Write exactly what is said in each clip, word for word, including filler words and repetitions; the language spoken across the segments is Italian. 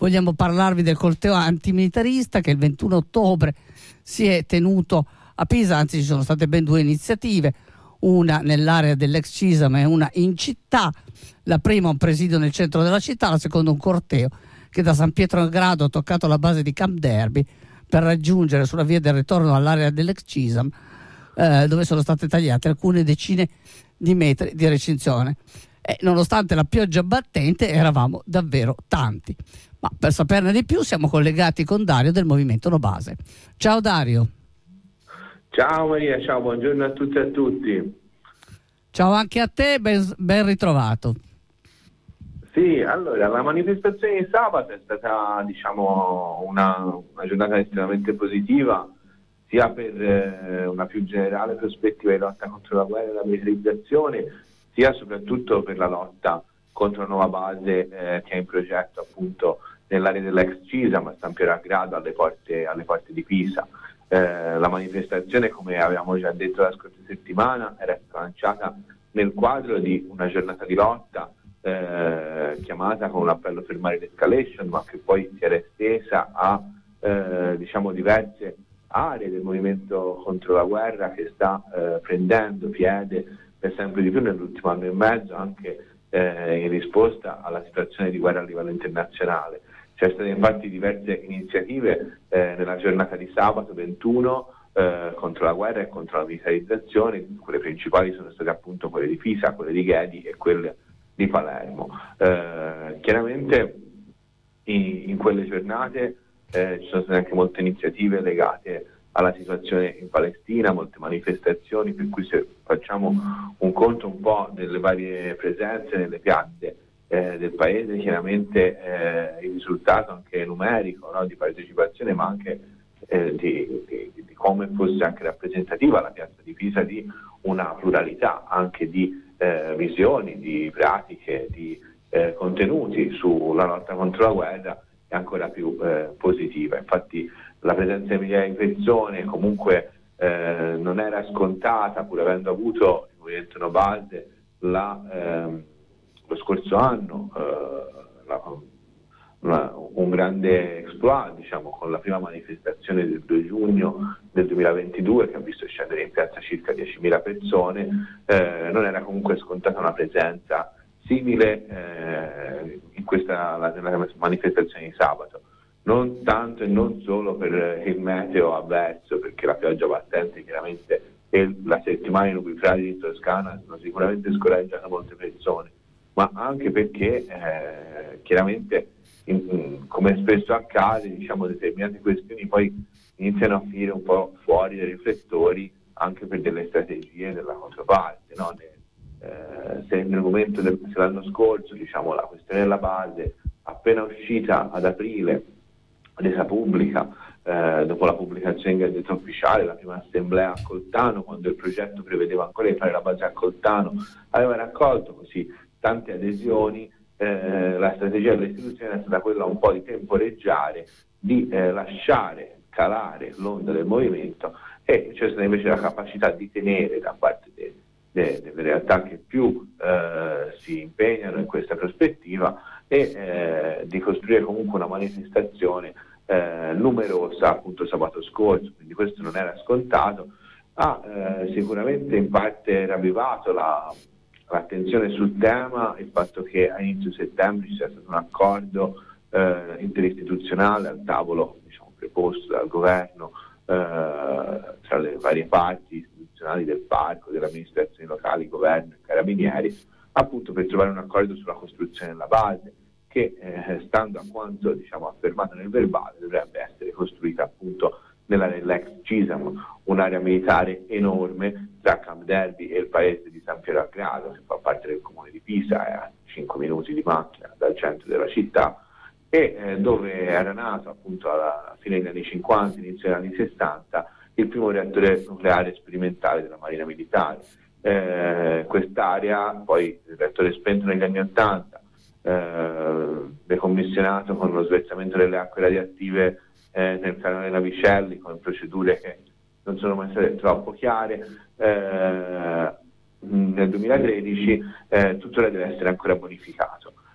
vogliamo parlarvi del corteo antimilitarista che il ventuno ottobre si è tenuto a Pisa, anzi ci sono state ben due iniziative, una nell'area dell'ex Cisam e una in città. La prima un presidio nel centro della città, la seconda un corteo che da San Pietro Grado ha toccato la base di Camp Derby per raggiungere sulla via del ritorno all'area dell'ex Cisam, eh, dove sono state tagliate alcune decine di metri di recinzione. E nonostante la pioggia battente eravamo davvero tanti. Ma per saperne di più siamo collegati con Dario del Movimento No Base. Ciao Dario. Ciao Maria, ciao, buongiorno a tutti e a tutti. Ciao anche a te, ben, ben ritrovato. Sì, allora la manifestazione di sabato è stata, diciamo, una, una giornata estremamente positiva, sia per eh, una più generale prospettiva di lotta contro la guerra e la militarizzazione, sia soprattutto per la lotta contro la nuova base eh, che è in progetto appunto nell'area dell'ex Cisam a San Piero a Grado, alle porte, alle porte di Pisa. Eh, la manifestazione, come avevamo già detto la scorsa settimana, era stata lanciata nel quadro di una giornata di lotta eh, chiamata con un appello a fermare l'escalation, ma che poi si era estesa a eh, diciamo diverse aree del movimento contro la guerra che sta eh, prendendo piede per sempre di più nell'ultimo anno e mezzo, anche eh, in risposta alla situazione di guerra a livello internazionale. Ci sono state infatti diverse iniziative eh, nella giornata di sabato ventuno eh, contro la guerra e contro la militarizzazione. Quelle principali sono state appunto quelle di Pisa, quelle di Ghedi e quelle di Palermo. Eh, chiaramente in, in quelle giornate eh, ci sono state anche molte iniziative legate alla situazione in Palestina, molte manifestazioni, per cui se facciamo un conto un po' delle varie presenze nelle piazze eh, del paese, chiaramente eh, il risultato anche numerico, no, di partecipazione, ma anche eh, di, di, di come fosse anche rappresentativa la piazza di Pisa di una pluralità anche di eh, visioni, di pratiche, di eh, contenuti sulla lotta contro la guerra è ancora più eh, positiva. Infatti la presenza di migliaia di persone comunque eh, non era scontata, pur avendo avuto il Movimento No Base la, ehm, lo scorso anno eh, la, una, un grande exploit, diciamo, con la prima manifestazione del due giugno del duemilaventidue che ha visto scendere in piazza circa diecimila persone. Eh, non era comunque scontata una presenza simile eh, in questa la, nella manifestazione di sabato. Non tanto e non solo per il meteo avverso, perché la pioggia battente chiaramente e la settimana in nubifragi in Toscana sono sicuramente scoraggiato molte persone, ma anche perché eh, chiaramente in, in, come spesso accade, diciamo, determinate questioni poi iniziano a finire un po' fuori dai riflettori anche per delle strategie della controparte, no? Eh, se nel momento del, se l'anno scorso, diciamo, la questione della base appena uscita ad aprile, resa pubblica eh, dopo la pubblicazione in Gazzetta Ufficiale, la prima assemblea a Coltano, quando il progetto prevedeva ancora di fare la base a Coltano, aveva raccolto così tante adesioni. Eh, la strategia dell'istituzione è stata quella un po' di temporeggiare, di eh, lasciare calare l'onda del movimento, e c'è stata invece la capacità di tenere da parte dei De, delle realtà che più eh, si impegnano in questa prospettiva e eh, di costruire comunque una manifestazione eh, numerosa appunto sabato scorso, quindi questo non era scontato. Ha eh, sicuramente in parte ravvivato la, l'attenzione sul tema il fatto che a inizio settembre ci sia stato un accordo eh, interistituzionale al tavolo, diciamo, preposto dal governo eh, tra le varie parti del parco, delle amministrazioni locali, governo e carabinieri, appunto per trovare un accordo sulla costruzione della base che, eh, stando a quanto, diciamo, affermato nel verbale, dovrebbe essere costruita appunto nell'area dell'ex Cisam, un'area militare enorme tra Camp Derby e il paese di San Piero a Grado, che fa parte del comune di Pisa, è a cinque minuti di macchina dal centro della città, e eh, dove era nato appunto alla fine degli anni cinquanta, inizio degli anni sessanta, il primo reattore nucleare sperimentale della Marina Militare. Eh, quest'area, poi il reattore spento negli anni ottanta, eh, decommissionato con lo svezzamento delle acque radioattive eh, nel canale Navicelli, con procedure che non sono mai state troppo chiare. Eh, nel duemilatredici eh, tuttora deve essere ancora bonificato.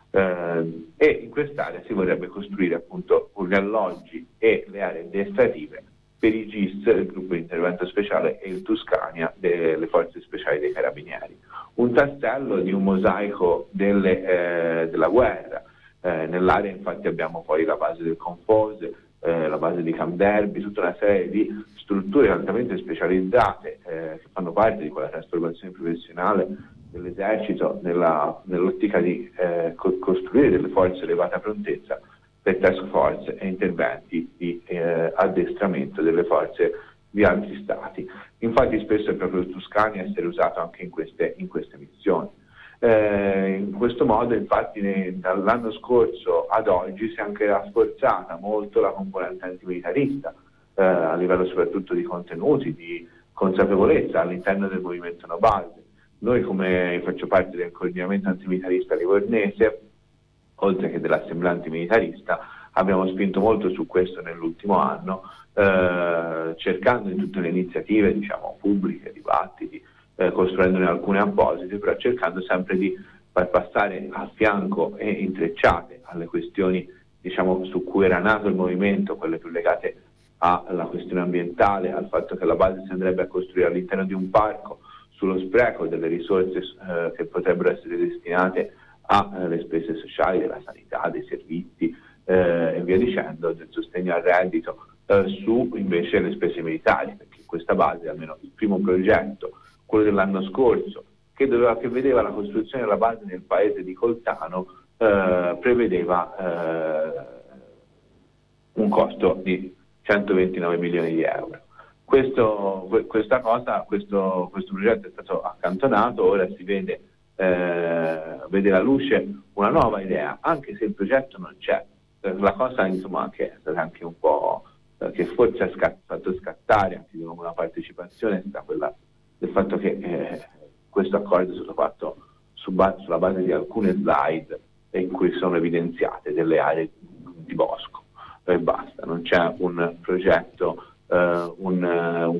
eh, e in quest'area si vorrebbe costruire appunto gli alloggi e le aree addestrative per i G I S, il gruppo di intervento speciale, e il Tuscania delle forze speciali dei carabinieri. Un tassello di un mosaico delle, eh, della guerra. Eh, nell'area infatti abbiamo poi la base del Confose, eh, la base di Camp Derby, tutta una serie di strutture altamente specializzate eh, che fanno parte di quella trasformazione professionale dell'esercito nella, nell'ottica di eh, co- costruire delle forze elevata prontezza per task force e interventi di eh, addestramento delle forze di altri stati. Infatti spesso è proprio il Tuscania a essere usato anche in queste, in queste missioni. Eh, in questo modo infatti ne, dall'anno scorso ad oggi si è anche rafforzata molto la componente antimilitarista eh, a livello soprattutto di contenuti, di consapevolezza all'interno del movimento No Base. Noi, come faccio parte del coordinamento antimilitarista livornese, oltre che dell'assemblea antimilitarista, abbiamo spinto molto su questo nell'ultimo anno, eh, cercando in tutte le iniziative, diciamo, pubbliche, dibattiti, eh, costruendone alcune apposite, però cercando sempre di far passare a fianco e intrecciate alle questioni, diciamo, su cui era nato il movimento, quelle più legate alla questione ambientale, al fatto che la base si andrebbe a costruire all'interno di un parco, sullo spreco delle risorse eh, che potrebbero essere destinate alle spese sociali, della sanità, dei servizi eh, e via dicendo, del sostegno al reddito, eh, su invece le spese militari, perché questa base, almeno il primo progetto, quello dell'anno scorso, che, doveva, che vedeva la costruzione della base nel paese di Coltano, eh, prevedeva eh, un costo di centoventinove milioni di euro. Questo, questa cosa, questo, questo progetto è stato accantonato, ora si vede, eh, vede la luce una nuova idea, anche se il progetto non c'è. La cosa, insomma, che è stata anche un po' eh, che forse ha scatt- fatto scattare anche una partecipazione, è stata quella del fatto che eh, questo accordo è stato fatto su ba- sulla base di alcune slide in cui sono evidenziate delle aree di bosco e basta, non c'è un progetto, Uh, un, uh,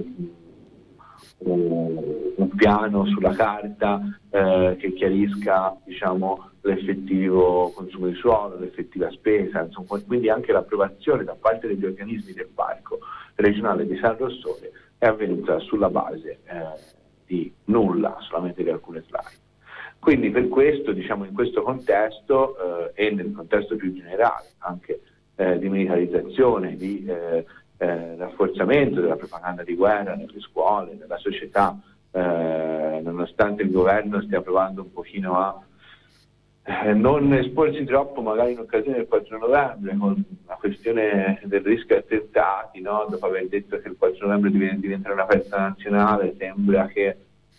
un, un piano sulla carta uh, che chiarisca, diciamo, l'effettivo consumo di suolo, l'effettiva spesa, insomma, quindi anche l'approvazione da parte degli organismi del parco regionale di San Rossore è avvenuta sulla base uh, di nulla, solamente di alcune slide. Quindi per questo, diciamo, in questo contesto uh, e nel contesto più generale anche uh, di militarizzazione, di uh, Eh, rafforzamento della propaganda di guerra nelle scuole, nella società, eh, nonostante il governo stia provando un pochino a eh, non esporsi troppo magari in occasione del quattro novembre con la questione del rischio attentati, no? Dopo aver detto che il quattro novembre diventerà una festa nazionale, sembra che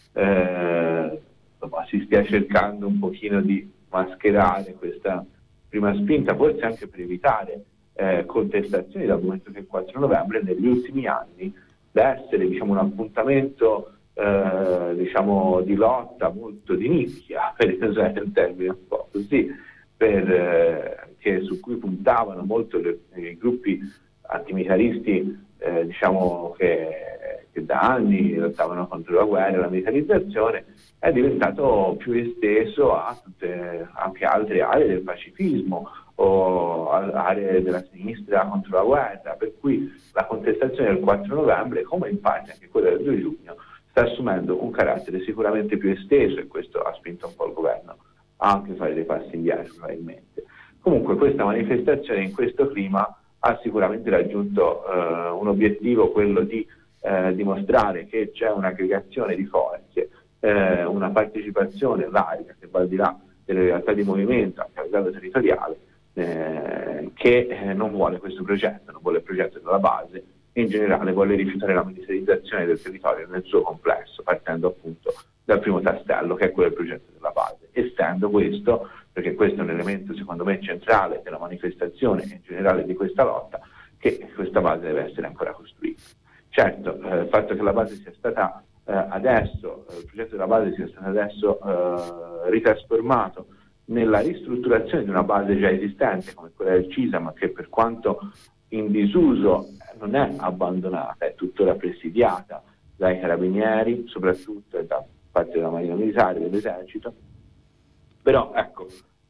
eh, insomma, si stia cercando un pochino di mascherare questa prima spinta, forse anche per evitare Eh, contestazioni, dal momento che il quattro novembre negli ultimi anni deve essere, diciamo, un appuntamento eh, diciamo, di lotta molto di nicchia, per usare il termine un po' così, per, eh, che, su cui puntavano molto le, i gruppi antimilitaristi eh, diciamo che, che da anni lottavano contro la guerra e la militarizzazione, è diventato più esteso a tutte anche altre aree del pacifismo o aree della sinistra contro la guerra, per cui la contestazione del quattro novembre, come in parte anche quella del due giugno, sta assumendo un carattere sicuramente più esteso, e questo ha spinto un po' il governo a anche fare dei passi indietro probabilmente. Comunque questa manifestazione in questo clima ha sicuramente raggiunto eh, un obiettivo, quello di eh, dimostrare che c'è un'aggregazione di forze, eh, una partecipazione larga che va al di là delle realtà di movimento anche a livello territoriale, Eh, che eh, non vuole questo progetto, non vuole il progetto della base e in generale vuole rifiutare la militarizzazione del territorio nel suo complesso, partendo appunto dal primo tassello, che è quello del progetto della base. Essendo questo, perché questo è un elemento secondo me centrale della manifestazione e in generale di questa lotta, che questa base deve essere ancora costruita. Certo, eh, il fatto che la base sia stata eh, adesso, eh, il progetto della base sia stato adesso eh, ritrasformato nella ristrutturazione di una base già esistente come quella del CISAM, che per quanto in disuso non è abbandonata, è tuttora presidiata dai carabinieri, soprattutto da parte della Marina Militare, dell'Esercito, però ecco,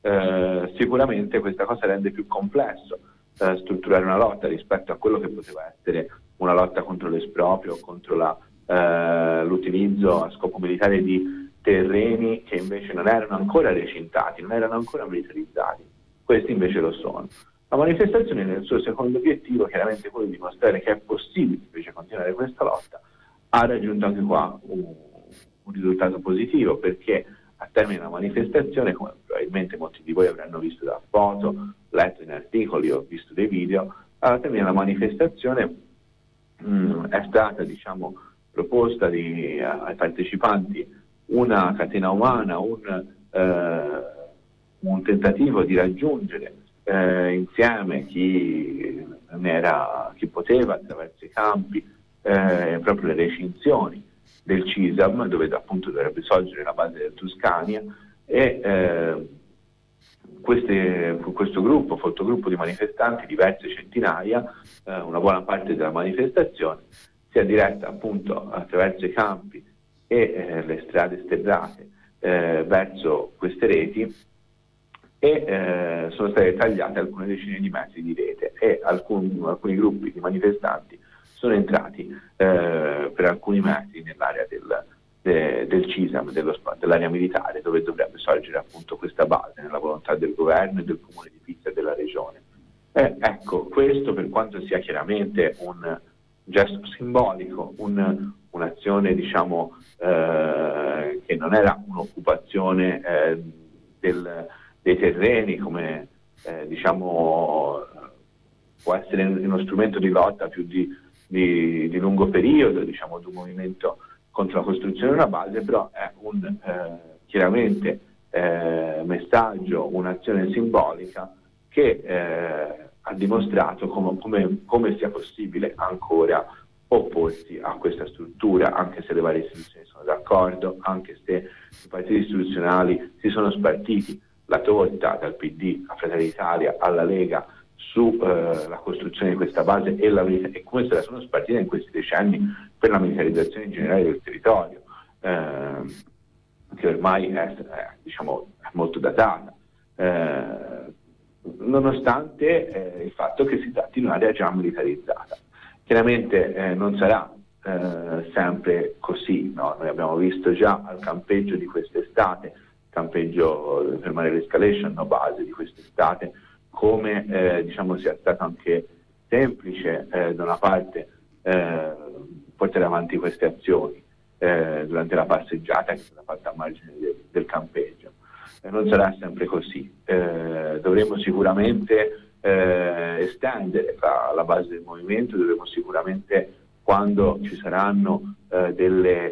eh, sicuramente questa cosa rende più complesso eh, strutturare una lotta rispetto a quello che poteva essere una lotta contro l'esproprio o contro la, eh, l'utilizzo a scopo militare di terreni che invece non erano ancora recintati, non erano ancora militarizzati. Questi invece lo sono. La manifestazione nel suo secondo obiettivo, chiaramente quello di dimostrare che è possibile invece continuare questa lotta, ha raggiunto anche qua un, un risultato positivo, perché a termine della manifestazione, come probabilmente molti di voi avranno visto da foto, letto in articoli o visto dei video, alla termine della manifestazione mh, è stata, diciamo, proposta di, ai partecipanti una catena umana, un, eh, un tentativo di raggiungere eh, insieme chi, era, chi poteva attraverso i campi, eh, proprio le recinzioni del CISAM, dove appunto dovrebbe sorgere la base del Tuscania, e eh, queste, questo gruppo, fottogruppo di manifestanti, diverse centinaia, eh, una buona parte della manifestazione, si è diretta appunto attraverso i campi e eh, le strade sterrate eh, verso queste reti, e eh, sono state tagliate alcune decine di metri di rete, e alcun, alcuni gruppi di manifestanti sono entrati eh, per alcuni metri nell'area del, de, del CISAM, dello, dell'area militare, dove dovrebbe sorgere appunto questa base, nella volontà del governo e del comune di Pisa e della regione. Eh, ecco, questo, per quanto sia chiaramente un gesto simbolico, un, un'azione diciamo eh, che non era un'occupazione eh, del, dei terreni, come eh, diciamo può essere uno strumento di lotta più di, di, di lungo periodo, diciamo, di un movimento contro la costruzione di una base, però è un eh, chiaramente eh, messaggio, un'azione simbolica che eh, ha dimostrato come, come, come sia possibile ancora opporsi a questa struttura, anche se le varie istituzioni sono d'accordo, anche se i partiti istituzionali si sono spartiti la torta dal P D a Fratelli d'Italia alla Lega sulla eh, costruzione di questa base, e, la, e come se la sono spartita in questi decenni per la militarizzazione in generale del territorio, eh, che ormai è, è, diciamo, è molto datata. Eh, nonostante eh, il fatto che si tratti di un'area già militarizzata. Chiaramente eh, non sarà eh, sempre così, no? Noi abbiamo visto già al campeggio di quest'estate, campeggio per Mare Escalation, no, base di quest'estate, come eh, diciamo sia stato anche semplice eh, da una parte eh, portare avanti queste azioni eh, durante la passeggiata che è stata fatta a margine del, del campeggio. Non sarà sempre così, eh, dovremo sicuramente eh, estendere la, la base del movimento, dovremo sicuramente, quando ci saranno eh, delle,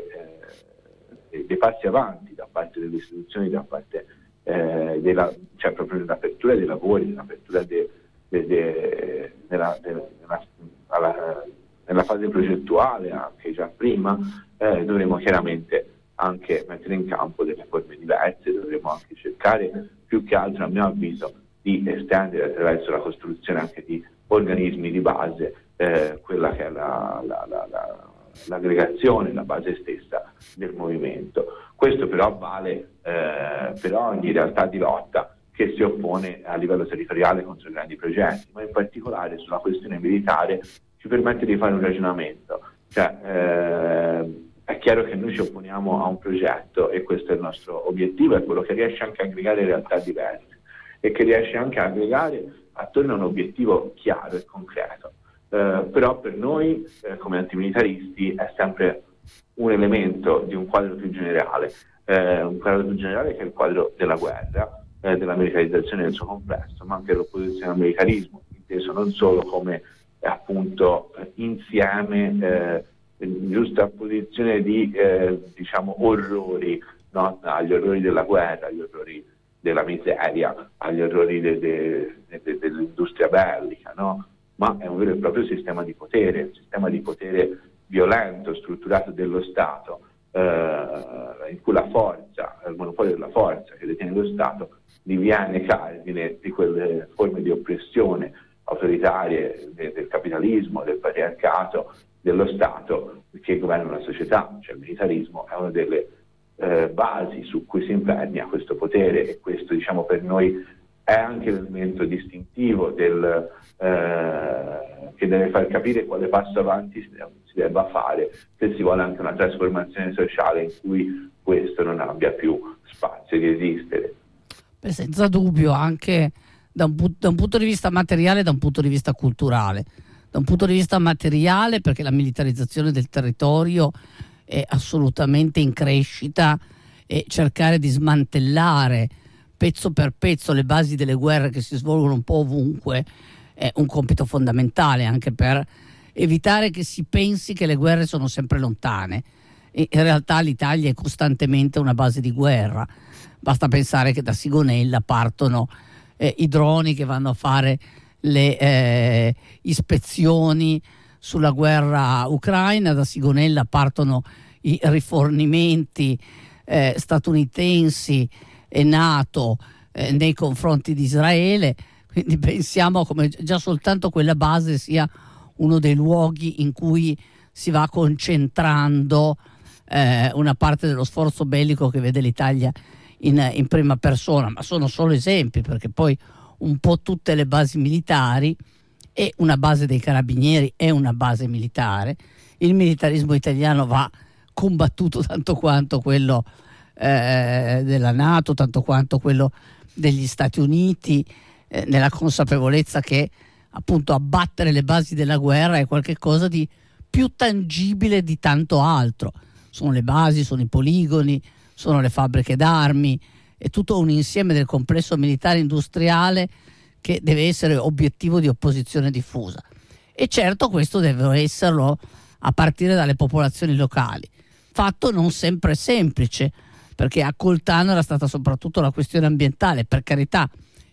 eh, dei passi avanti da parte delle istituzioni, da parte eh, della, cioè proprio dell'apertura dei lavori, dell'apertura de, de, de, della, de, della, alla, nella fase progettuale, anche già prima, eh, dovremo chiaramente anche mettere in campo delle forme diverse, dovremo anche cercare, più che altro a mio avviso, di estendere attraverso la costruzione anche di organismi di base eh, quella che è la, la, la, la, l'aggregazione, la base stessa del movimento. Questo però vale eh, per ogni realtà di lotta che si oppone a livello territoriale contro i grandi progetti, ma in particolare sulla questione militare ci permette di fare un ragionamento. Cioè, eh, è chiaro che noi ci opponiamo a un progetto, e questo è il nostro obiettivo, è quello che riesce anche a aggregare realtà diverse e che riesce anche a aggregare attorno a un obiettivo chiaro e concreto. Eh, però per noi eh, come antimilitaristi è sempre un elemento di un quadro più generale, eh, un quadro più generale che è il quadro della guerra, eh, della militarizzazione nel suo complesso, ma anche dell'opposizione al militarismo, inteso non solo come eh, appunto insieme eh, giusta posizione di eh, diciamo orrori, no? Agli orrori della guerra, agli orrori della miseria, agli orrori de, de, de, de, dell'industria bellica, no? Ma è un vero e proprio sistema di potere, un sistema di potere violento, strutturato dello Stato, eh, in cui la forza, il monopolio della forza che detiene lo Stato diviene cardine di quelle forme di oppressione autoritarie de, del capitalismo, del patriarcato, dello Stato che governa la società. Cioè il militarismo è una delle eh, basi su cui si impernia questo potere, e questo, diciamo, per noi è anche l'elemento distintivo del, eh, che deve far capire quale passo avanti si, si debba fare se si vuole anche una trasformazione sociale in cui questo non abbia più spazio di esistere. Beh, senza dubbio, anche da un, da un punto di vista materiale e da un punto di vista culturale. Da un punto di vista materiale, perché la militarizzazione del territorio è assolutamente in crescita, e cercare di smantellare pezzo per pezzo le basi delle guerre che si svolgono un po' ovunque è un compito fondamentale, anche per evitare che si pensi che le guerre sono sempre lontane. E in realtà l'Italia è costantemente una base di guerra. Basta pensare che da Sigonella partono eh, i droni che vanno a fare le eh, ispezioni sulla guerra ucraina, da Sigonella partono i rifornimenti eh, statunitensi e NATO eh, nei confronti di Israele, quindi pensiamo come già soltanto quella base sia uno dei luoghi in cui si va concentrando eh, una parte dello sforzo bellico che vede l'Italia in, in prima persona. Ma sono solo esempi, perché poi un po' tutte le basi militari, e una base dei carabinieri è una base militare. Il militarismo italiano va combattuto tanto quanto quello eh, della NATO, tanto quanto quello degli Stati Uniti, eh, nella consapevolezza che appunto abbattere le basi della guerra è qualcosa di più tangibile di tanto altro. Sono le basi, sono i poligoni, sono le fabbriche d'armi, è tutto un insieme del complesso militare industriale che deve essere obiettivo di opposizione diffusa. E certo questo deve esserlo a partire dalle popolazioni locali. Fatto non sempre semplice, perché a Coltano era stata soprattutto la questione ambientale, per carità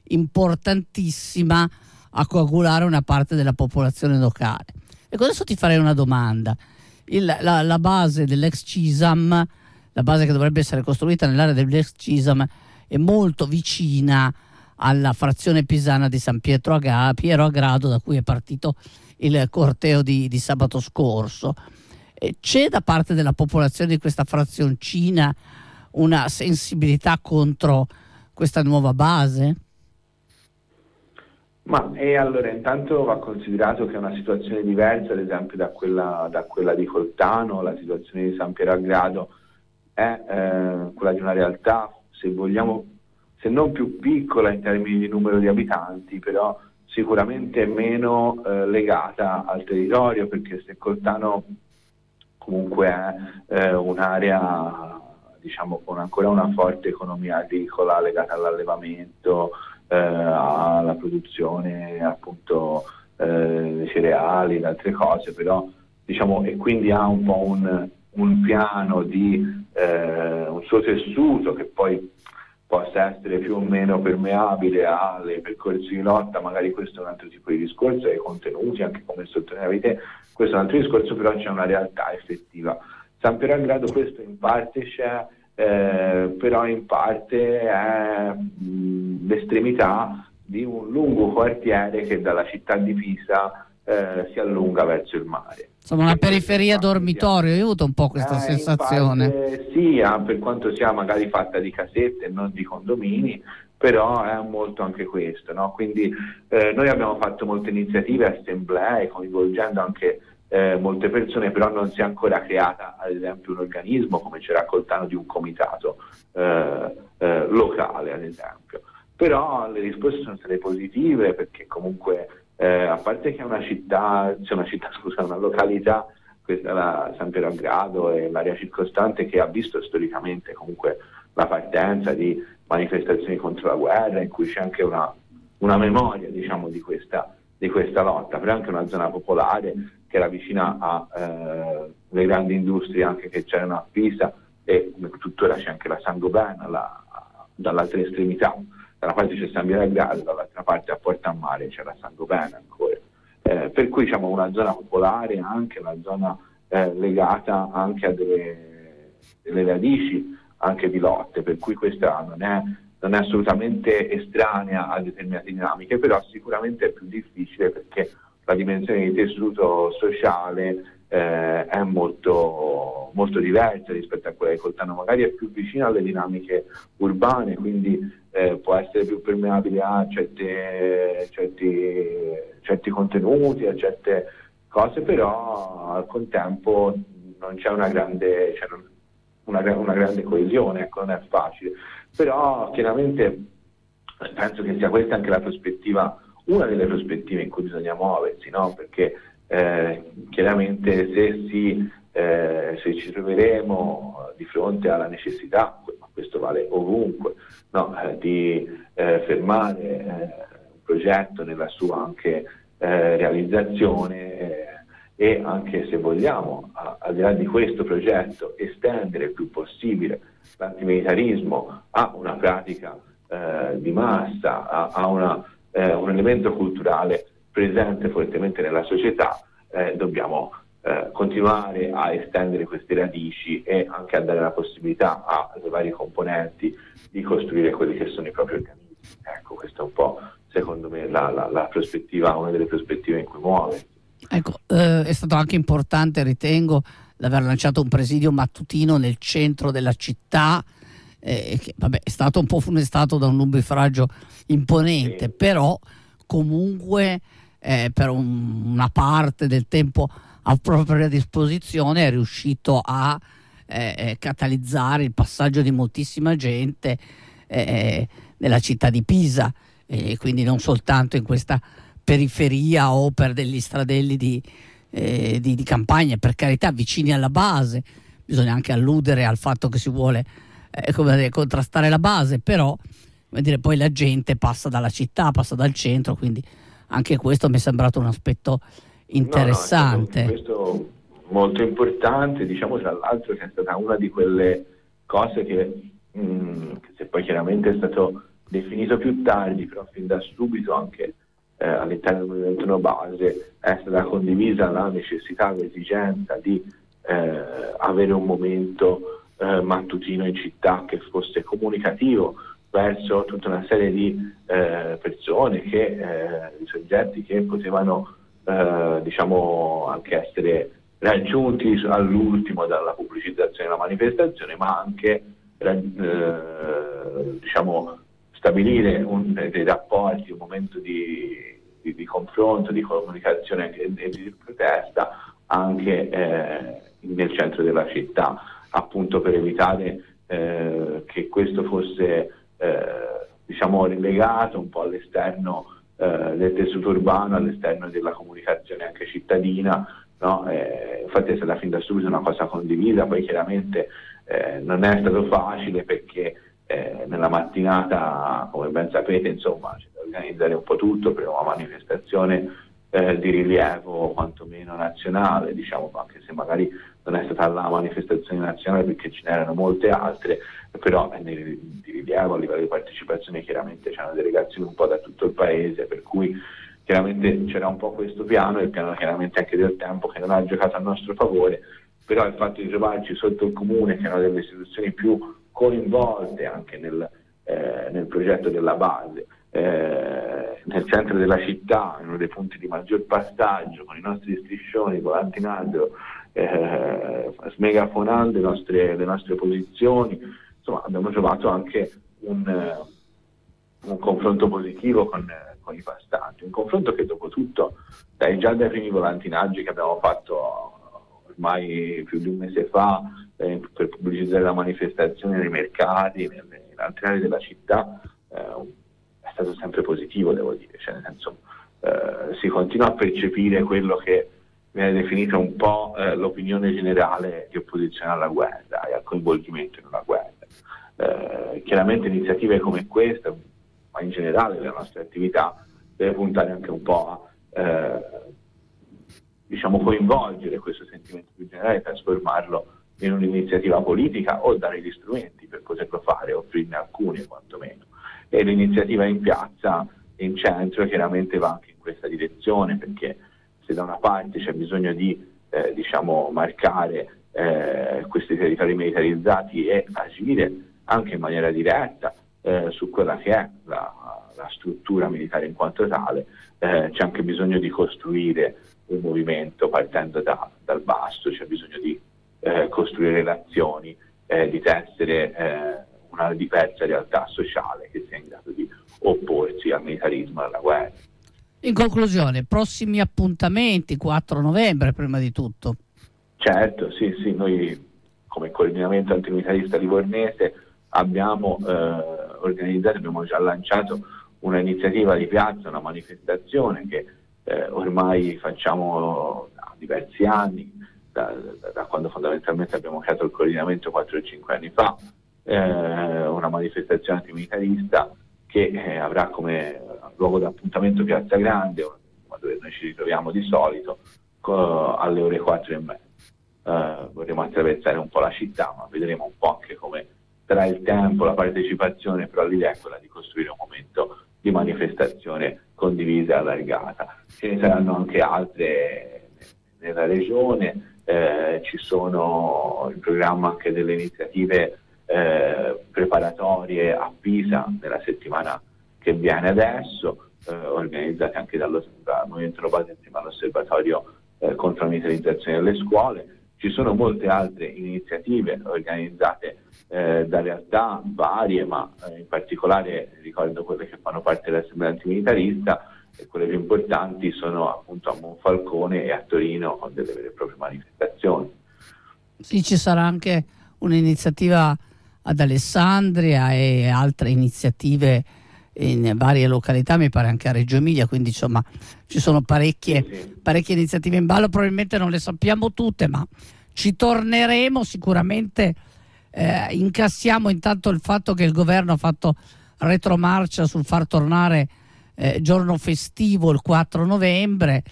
importantissima, a coagulare una parte della popolazione locale. E adesso ti farei una domanda. Il, la, la base dell'ex CISAM, la base che dovrebbe essere costruita nell'area dell'ex CISAM, è molto vicina alla frazione pisana di San Pietro a Piero a Grado, da cui è partito il corteo di, di sabato scorso. E c'è da parte della popolazione di questa frazioncina una sensibilità contro questa nuova base? Ma e allora intanto va considerato che è una situazione diversa, ad esempio, da quella, da quella di Coltano. La situazione di San Piero a Grado è eh, quella di una realtà, se vogliamo, se non più piccola in termini di numero di abitanti, però sicuramente meno eh, legata al territorio, perché se Coltano comunque è eh, un'area, diciamo, con ancora una forte economia agricola legata all'allevamento, eh, alla produzione appunto eh, dei cereali ed altre cose, però diciamo, e quindi ha un po' un, un piano di eh, un suo tessuto che poi possa essere più o meno permeabile alle percorsi di lotta. Magari questo è un altro tipo di discorso, ai contenuti, anche come sottolineavi te, questo è un altro discorso, però c'è una realtà effettiva. San Piero a Grado questo in parte c'è, eh, però in parte è mh, l'estremità di un lungo quartiere che dalla città di Pisa eh, si allunga verso il mare. Insomma, una periferia dormitorio, io ho avuto un po' questa eh, sensazione. Parte, sì, per quanto sia magari fatta di casette e non di condomini, però è molto anche questo, no? Quindi eh, noi abbiamo fatto molte iniziative, assemblee, coinvolgendo anche eh, molte persone, però non si è ancora creata ad esempio un organismo, come c'era a Coltano, di un comitato eh, eh, locale ad esempio. Però le risposte sono state positive, perché comunque eh, a parte che è una città, c'è una città, scusa, una località, questa è la San Piero a Grado e l'area circostante, che ha visto storicamente comunque la partenza di manifestazioni contro la guerra, in cui c'è anche una, una memoria, diciamo, di questa, di questa lotta, però è anche una zona popolare che era vicina alle eh, grandi industrie anche che c'erano a Pisa, e tuttora c'è anche la Saint-Gobain la, dall'altra estremità. Da una parte c'è San Piero a Grado, dall'altra parte a Porta a Mare c'è la Saint-Gobain ancora. Eh, per cui diciamo una zona popolare, anche una zona eh, legata anche a delle, delle radici anche di lotte, per cui questa non è, non è assolutamente estranea a determinate dinamiche, però sicuramente è più difficile, perché la dimensione di tessuto sociale eh, è molto molto diverse rispetto a quella di Coltano, magari è più vicina alle dinamiche urbane, quindi eh, può essere più permeabile a certe, certi, certi contenuti, a certe cose, però al contempo non c'è una grande, cioè non, una, una grande coesione, ecco, non è facile. Però chiaramente penso che sia questa anche la prospettiva, una delle prospettive in cui bisogna muoversi, no? Perché eh, chiaramente se, si, eh, se ci troveremo di fronte alla necessità, ma questo vale ovunque, no? eh, di eh, fermare eh, un progetto nella sua anche eh, realizzazione eh, e anche se vogliamo, a, al di là di questo progetto, estendere il più possibile l'antimilitarismo a una pratica eh, di massa, a, a una, eh, un elemento culturale presente fortemente nella società, eh, dobbiamo eh, continuare a estendere queste radici e anche a dare la possibilità ai vari componenti di costruire quelli che sono i propri organismi. Ecco, questa è un po', secondo me, la, la, la prospettiva, una delle prospettive in cui muove. Ecco, eh, è stato anche importante, ritengo, l'aver lanciato un presidio mattutino nel centro della città, eh, che vabbè, è stato un po' funestato da un nubifragio imponente, Sì. però comunque eh, per un, una parte del tempo a propria disposizione è riuscito a eh, catalizzare il passaggio di moltissima gente eh, nella città di Pisa, e quindi non soltanto in questa periferia o per degli stradelli di, eh, di, di campagna, per carità, vicini alla base. Bisogna anche alludere al fatto che si vuole eh, come dire, contrastare la base, però come dire, poi la gente passa dalla città, passa dal centro, quindi anche questo mi è sembrato un aspetto interessante. No, no, questo molto importante, diciamo tra l'altro che è stata una di quelle cose che, mh, che se poi chiaramente è stato definito più tardi, però fin da subito anche eh, all'interno del movimento No Base è stata condivisa la necessità, l'esigenza di eh, avere un momento eh, mattutino in città che fosse comunicativo verso tutta una serie di eh, persone, che, eh, di soggetti che potevano eh, diciamo anche essere raggiunti all'ultimo dalla pubblicizzazione della manifestazione, ma anche eh, diciamo stabilire un, dei rapporti, un momento di, di, di confronto, di comunicazione e di, di protesta anche eh, nel centro della città, appunto per evitare eh, che questo fosse eh, diciamo relegato un po' all'esterno eh, del tessuto urbano, all'esterno della comunicazione anche cittadina, no? Eh, infatti è stata fin da subito una cosa condivisa, poi chiaramente eh, non è stato facile perché eh, nella mattinata, come ben sapete, insomma, c'è da organizzare un po' tutto per una manifestazione eh, di rilievo quantomeno nazionale, diciamo, anche se magari non è stata la manifestazione nazionale perché ce n'erano molte altre, però eh, di rilievo a livello di partecipazione chiaramente c'erano delegazioni un po' da tutto il paese, per cui chiaramente c'era un po' questo piano, e il piano chiaramente anche del tempo che non ha giocato a nostro favore, però il fatto di trovarci sotto il comune, che erano delle istituzioni più coinvolte anche nel, eh, nel progetto della base, eh, nel centro della città, in uno dei punti di maggior passaggio, con i nostri striscioni, volantinando, eh, smegafonando le nostre, le nostre posizioni, insomma abbiamo trovato anche un, uh, un confronto positivo con, uh, con i passanti, un confronto che dopo tutto, dai, già dai primi volantinaggi che abbiamo fatto ormai più di un mese fa eh, per pubblicizzare la manifestazione nei mercati, nelle, in altre aree della città, eh, è stato sempre positivo, devo dire, cioè nel senso eh, si continua a percepire quello che viene definito un po' eh, l'opinione generale di opposizione alla guerra e al coinvolgimento in una guerra. Eh, chiaramente iniziative come questa, ma in generale la nostra attività, deve puntare anche un po' a eh, diciamo coinvolgere questo sentimento più generale e trasformarlo in un'iniziativa politica, o dare gli strumenti per poterlo fare, offrirne alcuni quantomeno. E l'iniziativa in piazza, in centro, chiaramente va anche in questa direzione, perché se da una parte c'è bisogno di eh, diciamo marcare eh, questi territori militarizzati e agire anche in maniera diretta eh, su quella che è la, la struttura militare in quanto tale, eh, c'è anche bisogno di costruire un movimento partendo da, dal basso, c'è bisogno di eh, costruire relazioni, eh, di tessere eh, una diversa realtà sociale che sia in grado di opporsi al militarismo e alla guerra. In conclusione, prossimi appuntamenti, quattro novembre prima di tutto. Certo, sì, sì, noi come coordinamento antimilitarista livornese abbiamo eh, organizzato, abbiamo già lanciato una iniziativa di piazza, una manifestazione che eh, ormai facciamo da diversi anni, da, da, da quando fondamentalmente abbiamo creato il coordinamento quattro o cinque anni fa, eh, una manifestazione antimilitarista che eh, avrà come luogo d'appuntamento Piazza Grande, dove noi ci ritroviamo di solito, co- alle ore quattro e mezza. Uh, vorremmo attraversare un po' la città, ma vedremo un po' anche come sarà il tempo, la partecipazione, però l'idea è quella di costruire un momento di manifestazione condivisa e allargata. Ce ne saranno anche altre nella regione, eh, ci sono in programma anche delle iniziative eh, preparatorie a Pisa nella settimana che viene adesso, eh, organizzate anche dallo, dal Movimento Lobate insieme all'Osservatorio eh, contro la militarizzazione delle scuole. Ci sono molte altre iniziative organizzate eh, da realtà varie, ma eh, in particolare ricordo quelle che fanno parte dell'Assemblea Antimilitarista, e quelle più importanti sono appunto a Monfalcone e a Torino con delle vere e proprie manifestazioni. Sì, ci sarà anche un'iniziativa ad Alessandria e altre iniziative in varie località, mi pare anche a Reggio Emilia, quindi insomma ci sono parecchie, sì, sì. parecchie iniziative in ballo, probabilmente non le sappiamo tutte, ma ci torneremo sicuramente. Eh, incassiamo intanto il fatto che il governo ha fatto retromarcia sul far tornare eh, giorno festivo il quattro novembre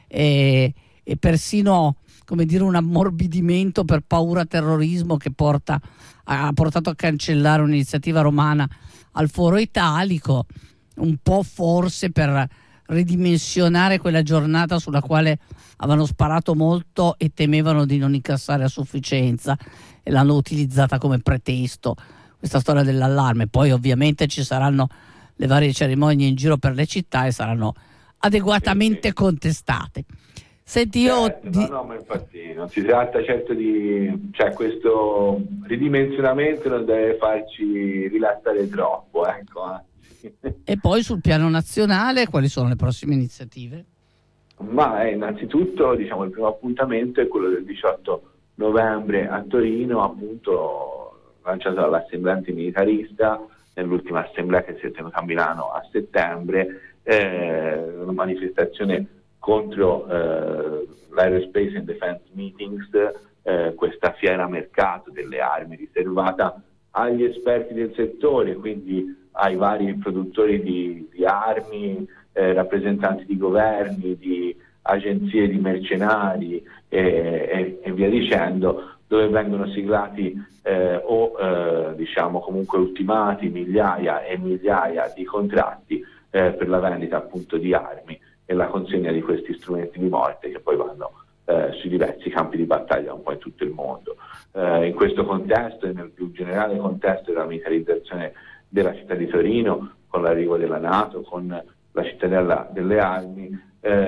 e, e persino, come dire, un ammorbidimento per paura terrorismo che porta, ha portato a cancellare un'iniziativa romana al Foro Italico, un po' forse per ridimensionare quella giornata sulla quale avevano sparato molto e temevano di non incassare a sufficienza e l'hanno utilizzata come pretesto, questa storia dell'allarme. Poi ovviamente ci saranno le varie cerimonie in giro per le città e saranno adeguatamente sì, sì. contestate. Senti, io certo, di... no, no, ma infatti non si tratta certo di, cioè questo ridimensionamento non deve farci rilassare troppo, ecco. E poi sul piano nazionale quali sono le prossime iniziative? Ma eh, innanzitutto diciamo il primo appuntamento è quello del diciotto novembre a Torino, appunto lanciato dall'Assemblea Antimilitarista nell'ultima assemblea che si è tenuta a Milano a settembre, eh, una manifestazione contro eh, l'Aerospace and Defense Meetings, eh, questa fiera mercato delle armi riservata agli esperti del settore, quindi ai vari produttori di, di armi, eh, rappresentanti di governi, di agenzie di mercenari e, e, e via dicendo, dove vengono siglati eh, o eh, diciamo comunque ultimati migliaia e migliaia di contratti eh, per la vendita appunto di armi e la consegna di questi strumenti di morte che poi vanno eh, sui diversi campi di battaglia un po' in tutto il mondo. Eh, in questo contesto e nel più generale contesto della militarizzazione della città di Torino, con l'arrivo della NATO, con la cittadella delle armi,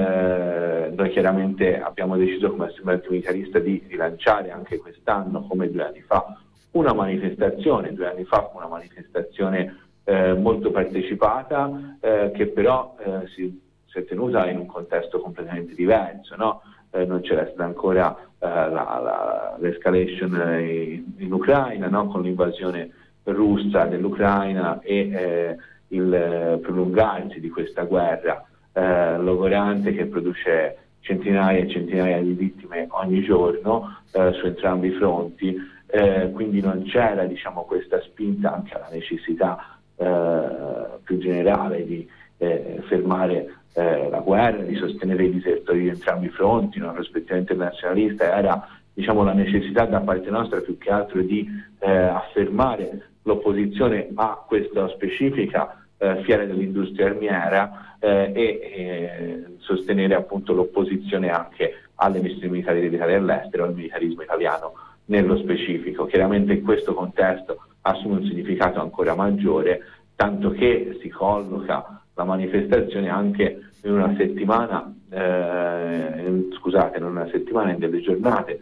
eh, noi chiaramente abbiamo deciso come Assemblea Antimilitarista di rilanciare anche quest'anno, come due anni fa, una manifestazione, due anni fa una manifestazione eh, molto partecipata, eh, che però eh, si si è tenuta in un contesto completamente diverso, no? Eh, non c'era stata ancora eh, la, la, l'escalation in, in Ucraina, no? Con l'invasione russa dell'Ucraina e eh, il eh, prolungarsi di questa guerra eh, logorante che produce centinaia e centinaia di vittime ogni giorno eh, su entrambi i fronti, eh, quindi non c'era diciamo questa spinta anche alla necessità eh, più generale di eh, fermare Eh, la guerra, di sostenere i disertori di entrambi i fronti, una prospettiva internazionalista. Era diciamo la necessità da parte nostra più che altro di eh, affermare l'opposizione a questa specifica eh, fiera dell'industria armiera eh, e eh, sostenere appunto l'opposizione anche alle missioni militari dell'Italia all'estero, al militarismo italiano nello specifico. Chiaramente in questo contesto assume un significato ancora maggiore, tanto che si colloca la manifestazione anche in una settimana, eh, scusate, in una settimana, in delle giornate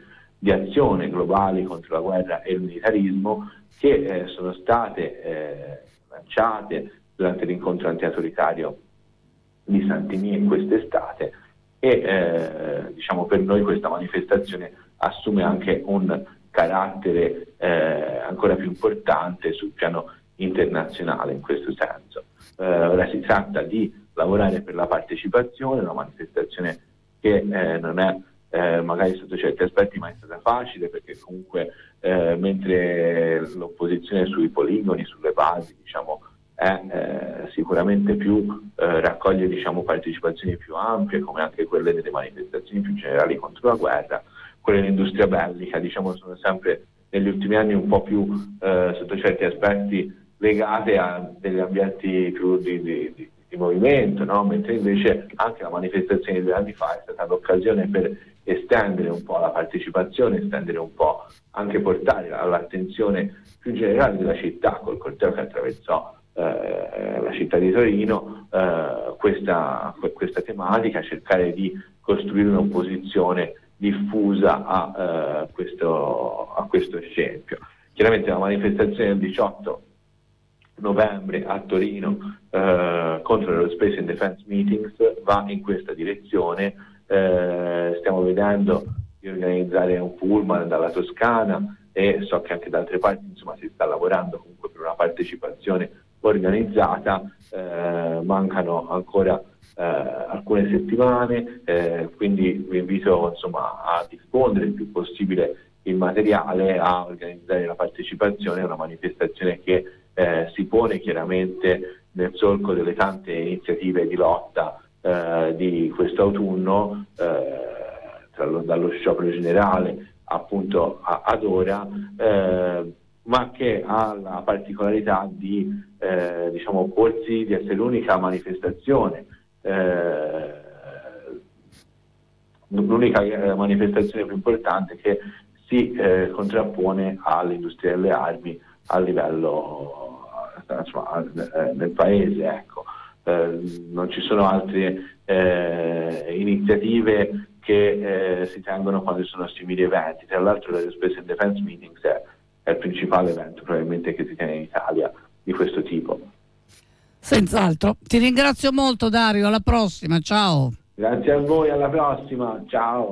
di azione globali contro la guerra e il militarismo, che eh, sono state eh, lanciate durante l'incontro antiautoritario di Saint-Denis quest'estate, e eh, diciamo per noi questa manifestazione assume anche un carattere eh, ancora più importante sul piano internazionale in questo senso. Eh, ora si tratta di lavorare per la partecipazione, una manifestazione che eh, non è eh, magari sotto certi aspetti mai stata facile, perché comunque eh, mentre l'opposizione sui poligoni, sulle basi, diciamo, è eh, sicuramente più eh, raccoglie diciamo partecipazioni più ampie, come anche quelle delle manifestazioni più generali contro la guerra, quelle dell'industria bellica diciamo sono sempre negli ultimi anni un po' più eh, sotto certi aspetti legate a degli ambienti più di, di, di, di movimento, no? Mentre invece anche la manifestazione di due anni fa è stata l'occasione per estendere un po' la partecipazione, estendere un po', anche portare all'attenzione più generale della città, col corteo che attraversò eh, la città di Torino, eh, questa, questa tematica, cercare di costruire un'opposizione diffusa a, eh, questo, a questo scempio. Chiaramente la manifestazione del diciotto novembre a Torino eh, contro l'Aerospace and Defense Meetings va in questa direzione. Eh, stiamo vedendo di organizzare un pullman dalla Toscana, e so che anche da altre parti insomma si sta lavorando comunque per una partecipazione organizzata. Eh, mancano ancora eh, alcune settimane, eh, quindi vi invito insomma a diffondere il più possibile il materiale, a organizzare la partecipazione. È una manifestazione che eh, si pone chiaramente nel solco delle tante iniziative di lotta eh, di quest'autunno, eh, tra lo, dallo sciopero generale appunto a, ad ora, eh, ma che ha la particolarità di eh, diciamo porsi di essere l'unica manifestazione eh, l'unica manifestazione più importante che si eh, contrappone all'industria delle armi a livello insomma, nel paese, ecco. Eh, non ci sono altre eh, iniziative che eh, si tengono quando ci sono simili eventi. Tra l'altro l'Aerospace and Defense Meetings è, è il principale evento probabilmente che si tiene in Italia di questo tipo. Senz'altro. Ti ringrazio molto Dario, alla prossima, ciao. Grazie a voi, alla prossima, ciao.